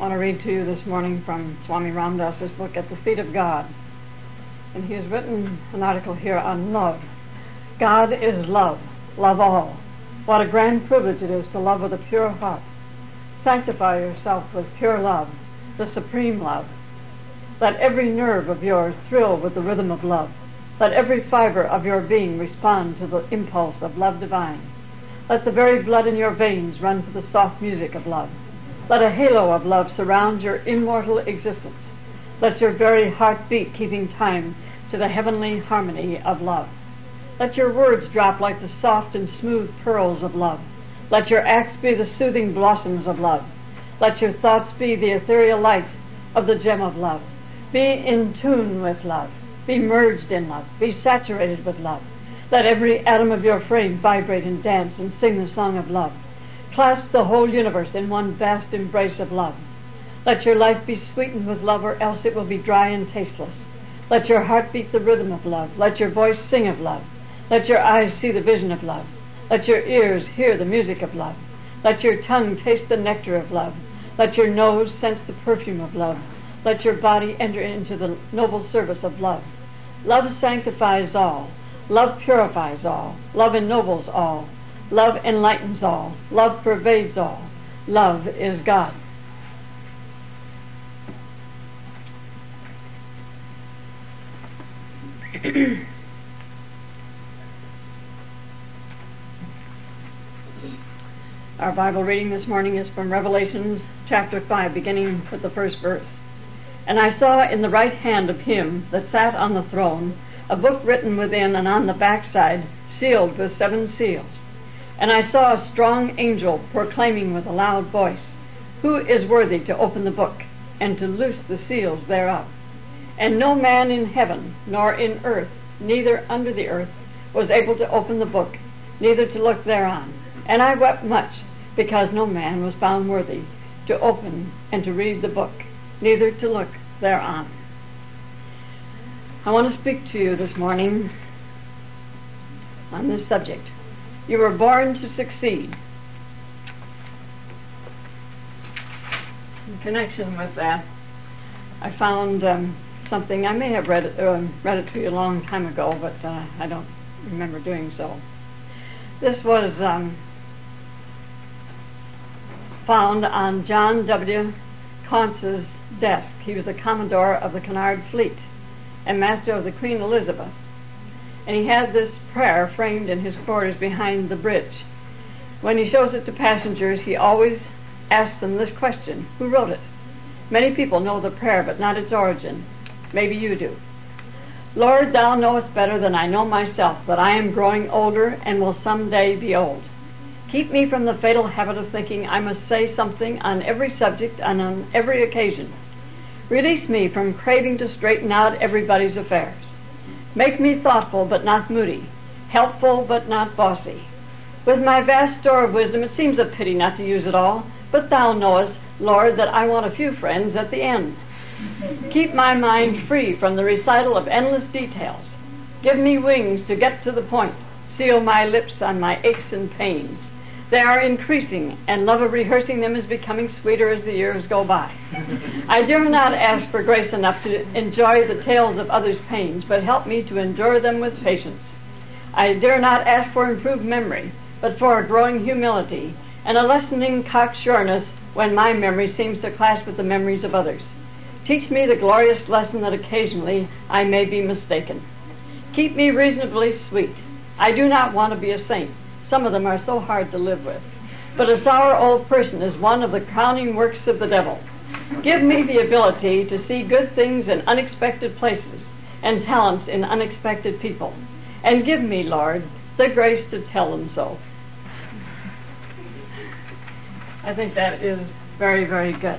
want to read to you this morning from Swami Ramdas's book, At the Feet of God. And he has written an article here on love. God is love. Love all. What a grand privilege it is to love with a pure heart. Sanctify yourself with pure love, the supreme love. Let every nerve of yours thrill with the rhythm of love. Let every fiber of your being respond to the impulse of love divine. Let the very blood in your veins run to the soft music of love. Let a halo of love surround your immortal existence. Let your very heart beat keeping time to the heavenly harmony of love. Let your words drop like the soft and smooth pearls of love. Let your acts be the soothing blossoms of love. Let your thoughts be the ethereal light of the gem of love. Be in tune with love. Be merged in love. Be saturated with love. Let every atom of your frame vibrate and dance and sing the song of love. Clasp the whole universe in one vast embrace of love. Let your life be sweetened with love, or else it will be dry and tasteless. Let your heart beat the rhythm of love. Let your voice sing of love. Let your eyes see the vision of love. Let your ears hear the music of love. Let your tongue taste the nectar of love. Let your nose sense the perfume of love. Let your body enter into the noble service of love. Love sanctifies all. Love purifies all. Love ennobles all. Love enlightens all. Love pervades all. Love is God. Our Bible reading this morning is from Revelations chapter 5, beginning with the first verse. And I saw in the right hand of him that sat on the throne a book written within and on the backside, sealed with 7 seals. And I saw a strong angel proclaiming with a loud voice, Who is worthy to open the book and to loose the seals thereof? And no man in heaven, nor in earth, neither under the earth, was able to open the book, neither to look thereon. And I wept much, because no man was found worthy to open and to read the book, neither to look thereon. I want to speak to you this morning on this subject. You were born to succeed. In connection with that, I found something. I may have read it to you a long time ago, but I don't remember doing so. This was found on John W. Caunce's desk. He was the Commodore of the Cunard Fleet and Master of the Queen Elizabeth. And he had this prayer framed in his quarters behind the bridge. When he shows it to passengers, he always asks them this question: who wrote it? Many people know the prayer, but not its origin. Maybe you do. Lord, thou knowest better than I know myself that I am growing older and will someday be old. Keep me from the fatal habit of thinking I must say something on every subject and on every occasion. Release me from craving to straighten out everybody's affairs. Make me thoughtful but not moody, helpful but not bossy. With my vast store of wisdom, it seems a pity not to use it all, but thou knowest, Lord, that I want a few friends at the end. Keep my mind free from the recital of endless details. Give me wings to get to the point. Seal my lips on my aches and pains. They are increasing, and love of rehearsing them is becoming sweeter as the years go by. I dare not ask for grace enough to enjoy the tales of others' pains, but help me to endure them with patience. I dare not ask for improved memory, but for a growing humility, and a lessening cocksureness when my memory seems to clash with the memories of others. Teach me the glorious lesson that occasionally I may be mistaken. Keep me reasonably sweet. I do not want to be a saint. Some of them are so hard to live with. But a sour old person is one of the crowning works of the devil. Give me the ability to see good things in unexpected places and talents in unexpected people. And give me, Lord, the grace to tell them so. I think that is very, very good.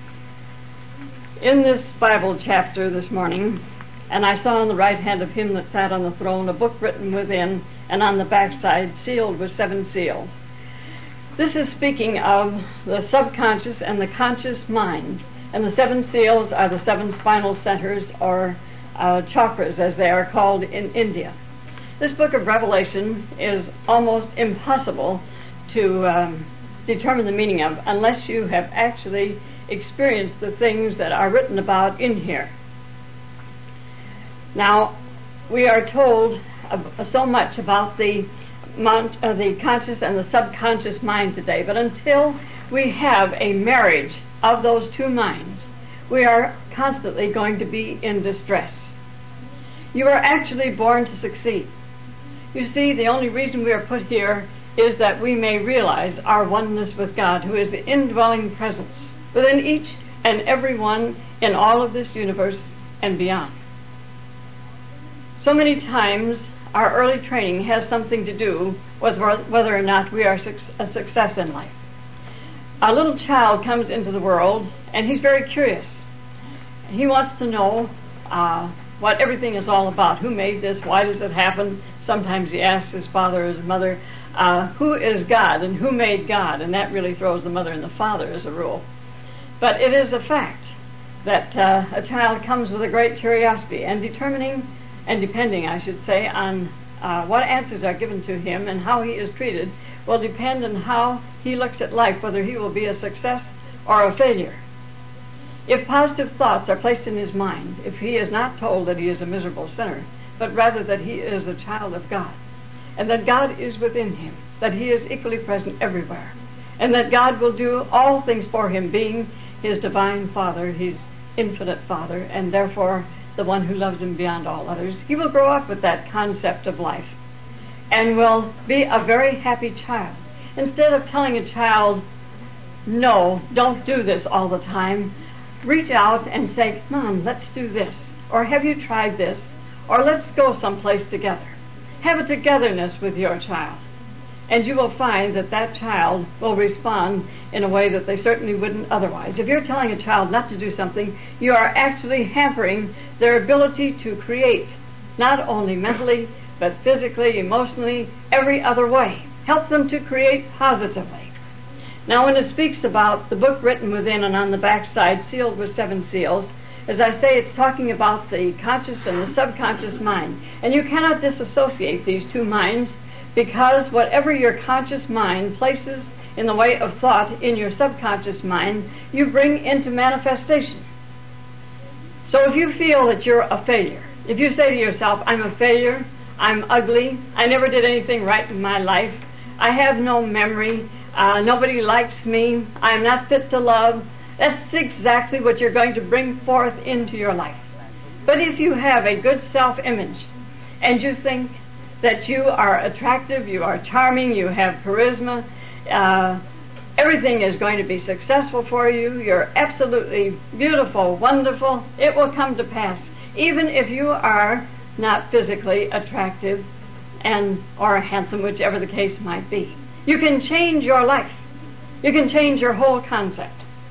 In this Bible chapter this morning, and I saw on the right hand of him that sat on the throne a book written within and on the backside sealed with 7 seals. This is speaking of the subconscious and the conscious mind, and the 7 seals are the 7 spinal centers, or chakras as they are called in India. This book of Revelation is almost impossible to determine the meaning of unless you have actually experienced the things that are written about in here. Now, we are told so much about the conscious and the subconscious mind today, but until we have a marriage of those two minds, we are constantly going to be in distress. You are actually born to succeed. You see, the only reason we are put here is that we may realize our oneness with God, who is the indwelling presence within each and every one in all of this universe and beyond. So many times, our early training has something to do with whether or not we are a success in life. A little child comes into the world, and he's very curious. He wants to know what everything is all about. Who made this? Why does it happen? Sometimes he asks his father or his mother, who is God and who made God? And that really throws the mother and the father as a rule. But it is a fact that a child comes with a great curiosity, and depending, I should say, on what answers are given to him and how he is treated will depend on how he looks at life, whether he will be a success or a failure. If positive thoughts are placed in his mind, if he is not told that he is a miserable sinner, but rather that he is a child of God, and that God is within him, that he is equally present everywhere, and that God will do all things for him, being his divine Father, his infinite Father, and therefore the one who loves him beyond all others, he will grow up with that concept of life and will be a very happy child. Instead of telling a child, no, don't do this all the time, reach out and say, come on, let's do this, or have you tried this, or let's go someplace together. Have a togetherness with your child, and you will find that that child will respond in a way that they certainly wouldn't otherwise. If you're telling a child not to do something, you are actually hampering their ability to create, not only mentally, but physically, emotionally, every other way. Help them to create positively. Now, when it speaks about the book written within and on the backside, sealed with 7 seals, as I say, it's talking about the conscious and the subconscious mind. And you cannot disassociate these two minds, because whatever your conscious mind places in the way of thought in your subconscious mind, you bring into manifestation. So if you feel that you're a failure, if you say to yourself, I'm a failure, I'm ugly, I never did anything right in my life, I have no memory, nobody likes me, I'm not fit to love, that's exactly what you're going to bring forth into your life. But if you have a good self-image, and you think that you are attractive, you are charming, you have charisma, everything is going to be successful for you, you're absolutely beautiful, wonderful, it will come to pass, even if you are not physically attractive or handsome, whichever the case might be. You can change your life. You can change your whole concept.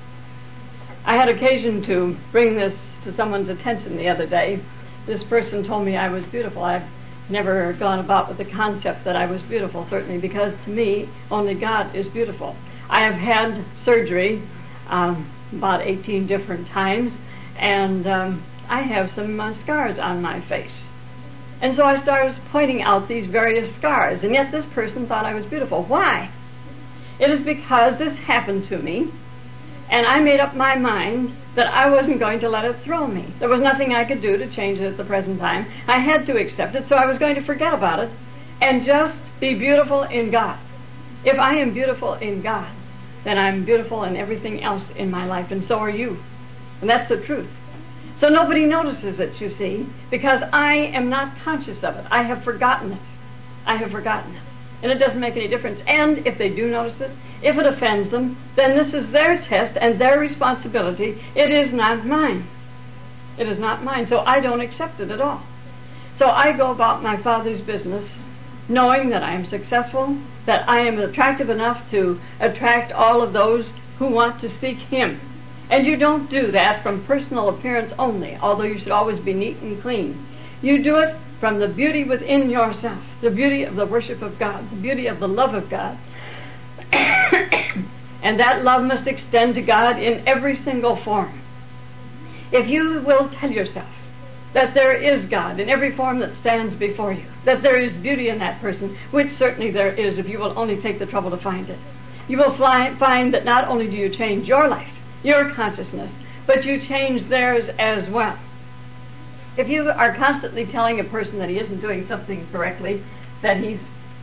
I had occasion to bring this to someone's attention the other day. This person told me I was beautiful. I've never gone about with the concept that I was beautiful, certainly, because to me, only God is beautiful. I have had surgery about 18 different times, and I have some scars on my face. And so I started pointing out these various scars, and yet this person thought I was beautiful. Why? It is because this happened to me, and I made up my mind that I wasn't going to let it throw me. There was nothing I could do to change it at the present time. I had to accept it, so I was going to forget about it and just be beautiful in God. If I am beautiful in God, then I'm beautiful in everything else in my life, and so are you. And that's the truth. So nobody notices it, you see, because I am not conscious of it. I have forgotten it. I have forgotten it. And it doesn't make any difference. And if they do notice it, if it offends them, then this is their test and their responsibility. It is not mine. It is not mine. So I don't accept it at all. So I go about my Father's business knowing that I am successful, that I am attractive enough to attract all of those who want to seek Him. And you don't do that from personal appearance only, although you should always be neat and clean. You do it from the beauty within yourself, the beauty of the worship of God, the beauty of the love of God. And that love must extend to God in every single form. If you will tell yourself that there is God in every form that stands before you, that there is beauty in that person, which certainly there is if you will only take the trouble to find it, you will find that not only do you change your life, your consciousness, but you change theirs as well. If you are constantly telling a person that he isn't doing something correctly, that he's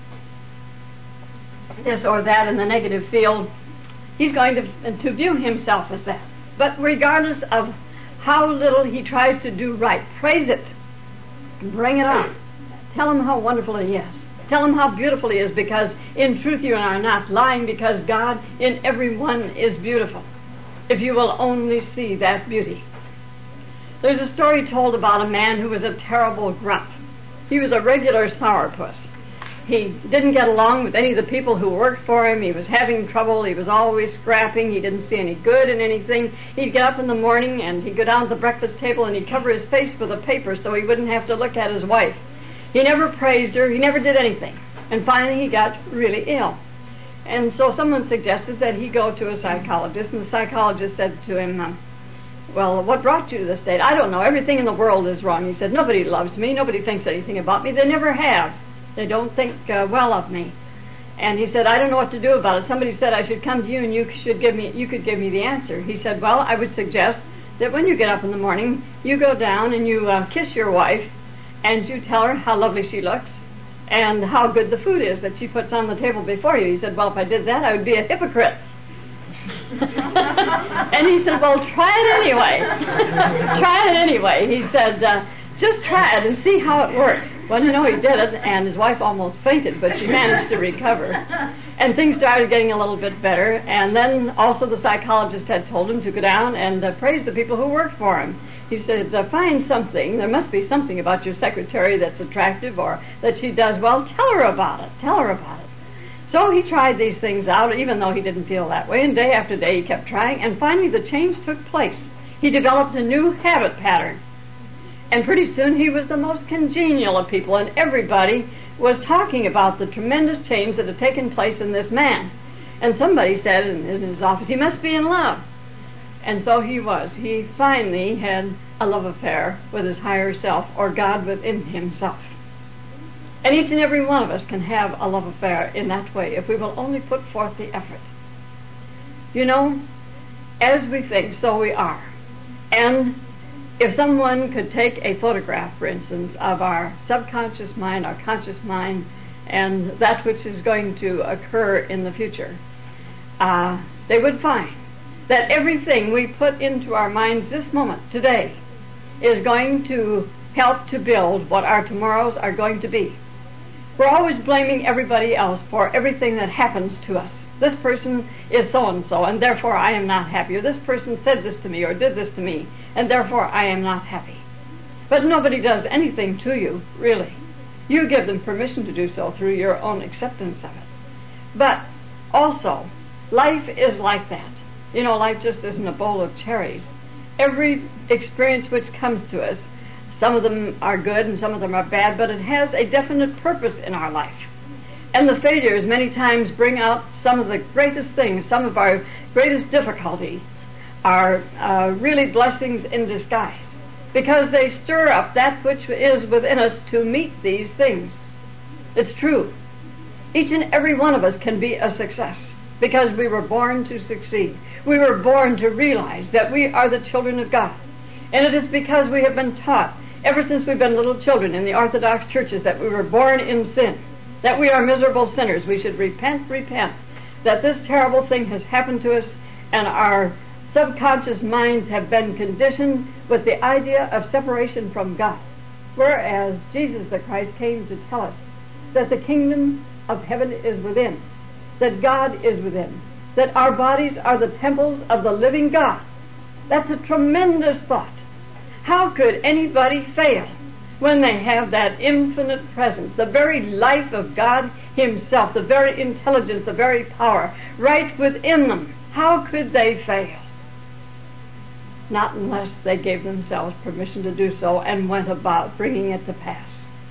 this or that in the negative field, he's going to view himself as that. But regardless of how little he tries to do right, praise it. Bring it on. Tell him how wonderful he is. Tell him how beautiful he is, because in truth you are not lying, because God in everyone is beautiful. If you will only see that beauty. There's a story told about a man who was a terrible grump. He was a regular sourpuss. He didn't get along with any of the people who worked for him. He was having trouble. He was always scrapping. He didn't see any good in anything. He'd get up in the morning and he'd go down to the breakfast table and he'd cover his face with a paper so he wouldn't have to look at his wife. He never praised her. He never did anything. And finally he got really ill. And so someone suggested that he go to a psychologist, and the psychologist said to him, well, what brought you to this state? I don't know. Everything in the world is wrong. He said, nobody loves me. Nobody thinks anything about me. They never have. They don't think well of me. And he said, I don't know what to do about it. Somebody said I should come to you and you could give me the answer. He said, well, I would suggest that when you get up in the morning, you go down and you kiss your wife and you tell her how lovely she looks and how good the food is that she puts on the table before you. He said, well, if I did that, I would be a hypocrite. And he said, well, try it anyway. Try it anyway. He said, just try it and see how it works. Well, you know, he did it, and his wife almost fainted, but she managed to recover. And things started getting a little bit better, and then also the psychologist had told him to go down and praise the people who worked for him. He said, find something. There must be something about your secretary that's attractive or that she does well. Tell her about it. Tell her about it. So he tried these things out, even though he didn't feel that way, and day after day he kept trying, and finally the change took place. He developed a new habit pattern. And pretty soon he was the most congenial of people, and everybody was talking about the tremendous change that had taken place in this man. And somebody said in his office, he must be in love. And so he was. He finally had a love affair with his higher self, or God within himself. And each and every one of us can have a love affair in that way, if we will only put forth the effort. You know, as we think, so we are. And if someone could take a photograph, for instance, of our subconscious mind, our conscious mind, and that which is going to occur in the future, they would find that everything we put into our minds this moment, today, is going to help to build what our tomorrows are going to be. We're always blaming everybody else for everything that happens to us. This person is so-and-so, and therefore I am not happy. Or this person said this to me or did this to me, and therefore I am not happy. But nobody does anything to you, really. You give them permission to do so through your own acceptance of it. But also, life is like that. You know, life just isn't a bowl of cherries. Every experience which comes to us, some of them are good and some of them are bad, but it has a definite purpose in our life. And the failures many times bring out some of the greatest things, some of our greatest difficulties are really blessings in disguise, because they stir up that which is within us to meet these things. It's true. Each and every one of us can be a success, because we were born to succeed. We were born to realize that we are the children of God. And it is because we have been taught, ever since we've been little children in the Orthodox churches, that we were born in sin, that we are miserable sinners. We should repent, that this terrible thing has happened to us, and our subconscious minds have been conditioned with the idea of separation from God. Whereas Jesus the Christ came to tell us that the kingdom of heaven is within, that God is within, that our bodies are the temples of the living God. That's a tremendous thought. How could anybody fail when they have that infinite presence, the very life of God himself, the very intelligence, the very power, right within them? How could they fail? Not unless they gave themselves permission to do so and went about bringing it to pass.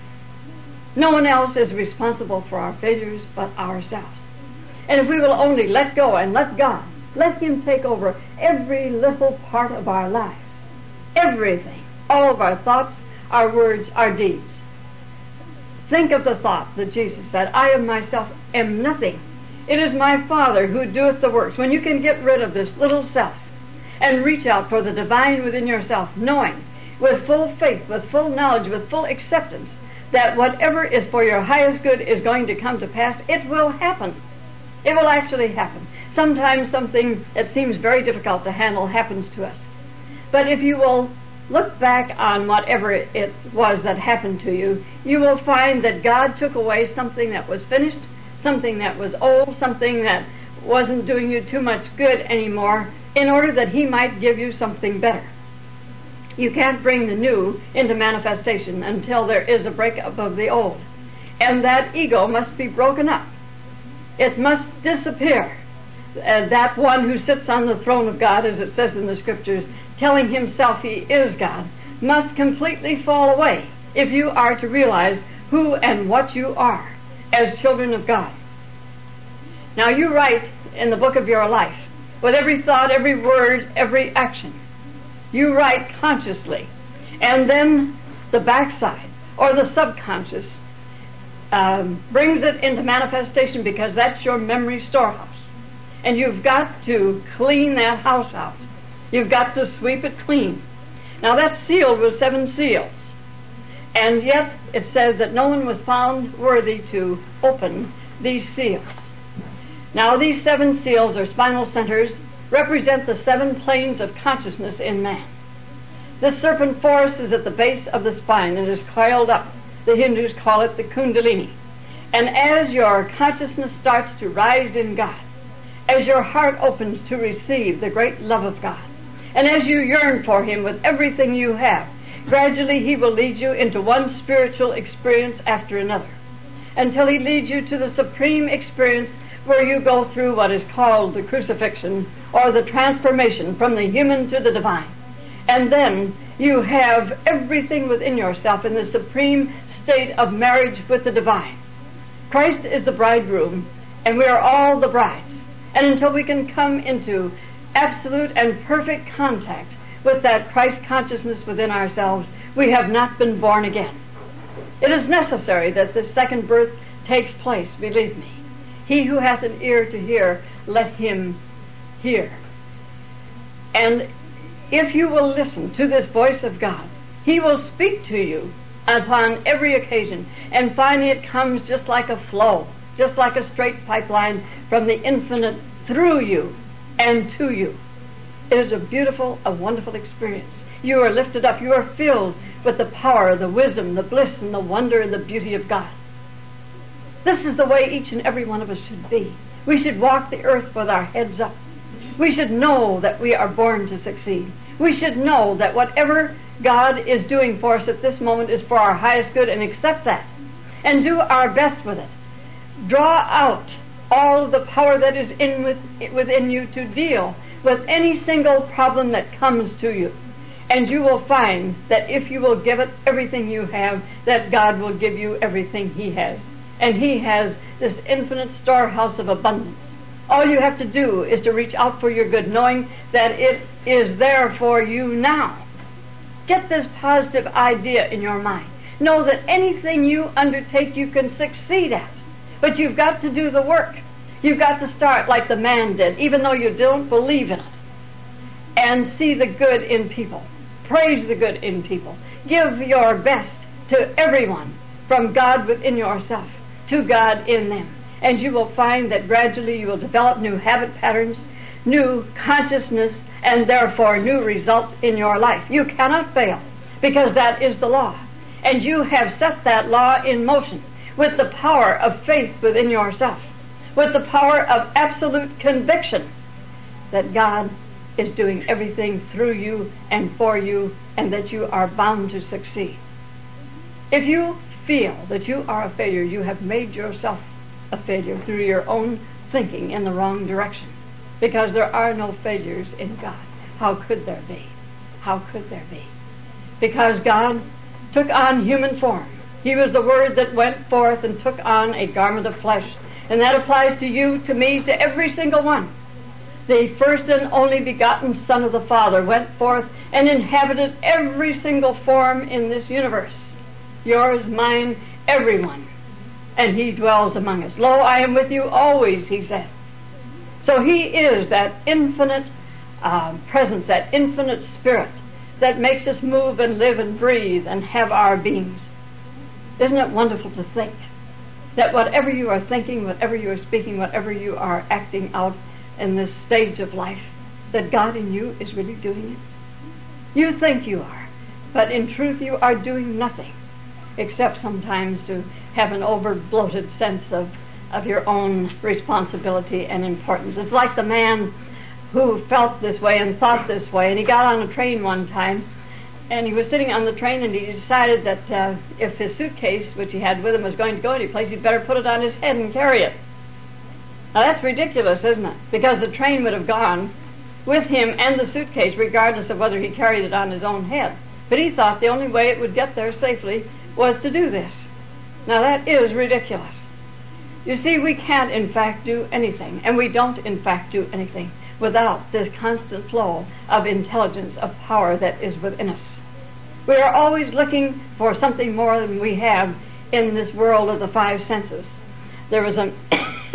No one else is responsible for our failures but ourselves. And if we will only let go and let God, let him take over every little part of our lives, everything, all of our thoughts, our words, our deeds. Think of the thought that Jesus said, I of myself am nothing. It is my Father who doeth the works. When you can get rid of this little self and reach out for the divine within yourself, knowing with full faith, with full knowledge, with full acceptance that whatever is for your highest good is going to come to pass, it will happen. It will actually happen. Sometimes something that seems very difficult to handle happens to us. But if you will look back on whatever it was that happened to you, you will find that God took away something that was finished, something that was old, something that wasn't doing you too much good anymore, in order that He might give you something better. You can't bring the new into manifestation until there is a breakup of the old. And that ego must be broken up. It must disappear. That one who sits on the throne of God, as it says in the Scriptures, telling himself he is God, must completely fall away if you are to realize who and what you are as children of God. Now you write in the book of your life, with every thought, every word, every action. You write consciously. And then the backside, or the subconscious, brings it into manifestation, because that's your memory storehouse. And you've got to clean that house out. You've got to sweep it clean. Now that's sealed with 7 seals. And yet it says that no one was found worthy to open these seals. Now these 7 seals, or spinal centers, represent the 7 planes of consciousness in man. This serpent forest is at the base of the spine and is coiled up. The Hindus call it the Kundalini. And as your consciousness starts to rise in God, as your heart opens to receive the great love of God, and as you yearn for Him with everything you have, gradually He will lead you into one spiritual experience after another, until He leads you to the supreme experience where you go through what is called the crucifixion, or the transformation from the human to the divine. And then you have everything within yourself in the supreme state of marriage with the divine. Christ is the bridegroom, and we are all the brides. And until we can come into absolute and perfect contact with that Christ consciousness within ourselves, we have not been born again. It is necessary that the second birth takes place, believe me. He who hath an ear to hear, let him hear. And if you will listen to this voice of God, He will speak to you upon every occasion, and finally it comes just like a flow, just like a straight pipeline from the infinite through you and to you. It is a beautiful, a wonderful experience. You are lifted up. You are filled with the power, the wisdom, the bliss, and the wonder and the beauty of God. This is the way each and every one of us should be. We should walk the earth with our heads up. We should know that we are born to succeed. We should know that whatever God is doing for us at this moment is for our highest good, and accept that and do our best with it. Draw out all the power that is within you to deal with any single problem that comes to you. And you will find that if you will give it everything you have, that God will give you everything He has. And He has this infinite storehouse of abundance. All you have to do is to reach out for your good, knowing that it is there for you now. Get this positive idea in your mind. Know that anything you undertake, you can succeed at. But you've got to do the work. You've got to start like the man did, even though you don't believe in it. And see the good in people. Praise the good in people. Give your best to everyone, from God within yourself to God in them. And you will find that gradually you will develop new habit patterns, new consciousness, and therefore new results in your life. You cannot fail, because that is the law. And you have set that law in motion with the power of faith within yourself, with the power of absolute conviction that God is doing everything through you and for you, and that you are bound to succeed. If you feel that you are a failure, you have made yourself a failure through your own thinking in the wrong direction, because there are no failures in God. How could there be? How could there be? Because God took on human form. He was the Word that went forth and took on a garment of flesh. And that applies to you, to me, to every single one. The first and only begotten Son of the Father went forth and inhabited every single form in this universe. Yours, mine, everyone. and he dwells among us. Lo, I am with you always, he said. So he is that infinite presence, that infinite spirit that makes us move and live and breathe and have our beings. Isn't it wonderful to think that whatever you are thinking, whatever you are speaking, whatever you are acting out in this stage of life, that God in you is really doing it? You think you are, but in truth you are doing nothing, except sometimes to have an over-bloated sense of your own responsibility and importance. It's like the man who felt this way and thought this way, and he got on a train one time, and he was sitting on the train, and he decided that if his suitcase, which he had with him, was going to go any place, he'd better put it on his head and carry it. Now that's ridiculous, isn't it? Because the train would have gone with him and the suitcase, regardless of whether he carried it on his own head. But he thought the only way it would get there safely was to do this. Now that is ridiculous. You see, we can't in fact do anything, and we don't in fact do anything without this constant flow of intelligence, of power that is within us. We are always looking for something more than we have in this world of the five senses. There was a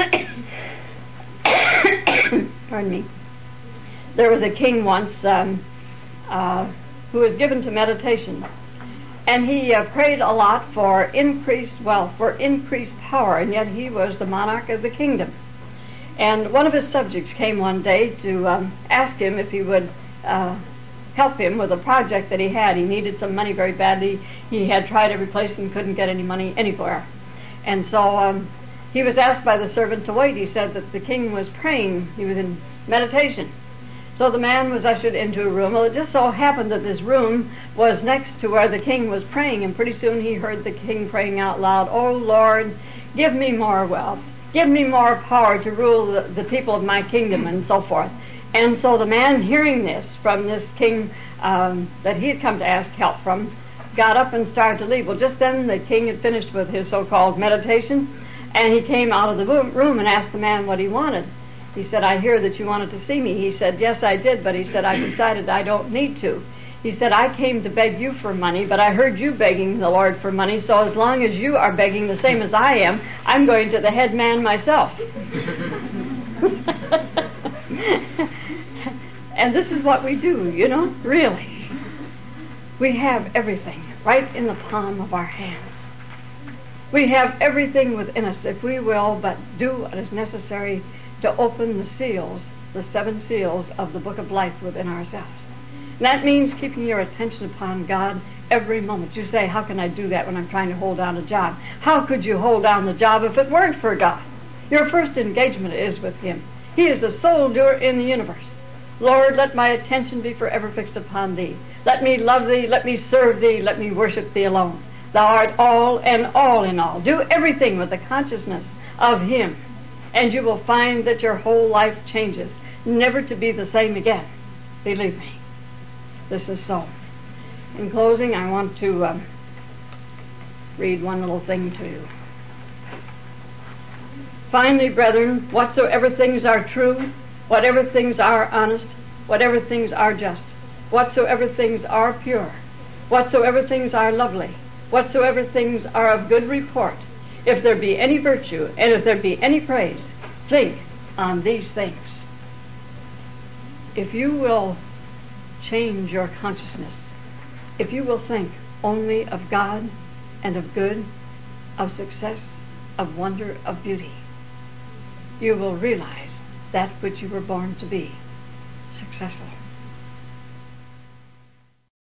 pardon me. There was a king once who was given to meditation, and he prayed a lot for increased wealth, for increased power, and yet he was the monarch of the kingdom. And one of his subjects came one day to ask him if he would help him with a project that he had. He needed some money very badly. He had tried every place and couldn't get any money anywhere. And so he was asked by the servant to wait. He said that the king was praying. He was in meditation. So the man was ushered into a room. Well, it just so happened that this room was next to where the king was praying, and pretty soon he heard the king praying out loud, "Oh Lord, give me more wealth. Give me more power to rule the people of my kingdom," and so forth. And so the man, hearing this from this king that he had come to ask help from, got up and started to leave. Well, just then the king had finished with his so-called meditation, and he came out of the room and asked the man what he wanted. He said, "I hear that you wanted to see me." He said, "Yes, I did, but," he said, "I decided I don't need to." He said, "I came to beg you for money, but I heard you begging the Lord for money, so as long as you are begging the same as I am, I'm going to the head man myself." And this is what we do, you know, really. We have everything right in the palm of our hands. We have everything within us if we will but do what is necessary to open the seals, the 7 seals of the book of life within ourselves. And that means keeping your attention upon God every moment. You say, "How can I do that when I'm trying to hold down a job?" How could you hold down the job if it weren't for God? Your first engagement is with Him. He is the sole doer in the universe. "Lord, let my attention be forever fixed upon Thee. Let me love Thee, let me serve Thee, let me worship Thee alone. Thou art all and all in all." Do everything with the consciousness of Him, and you will find that your whole life changes, never to be the same again. Believe me, this is so. In closing, I want to read one little thing to you. "Finally, brethren, whatsoever things are true, whatever things are honest, whatever things are just, whatsoever things are pure, whatsoever things are lovely, whatsoever things are of good report, if there be any virtue, and if there be any praise, think on these things." If you will change your consciousness, if you will think only of God and of good, of success, of wonder, of beauty, you will realize that which you were born to be, successful.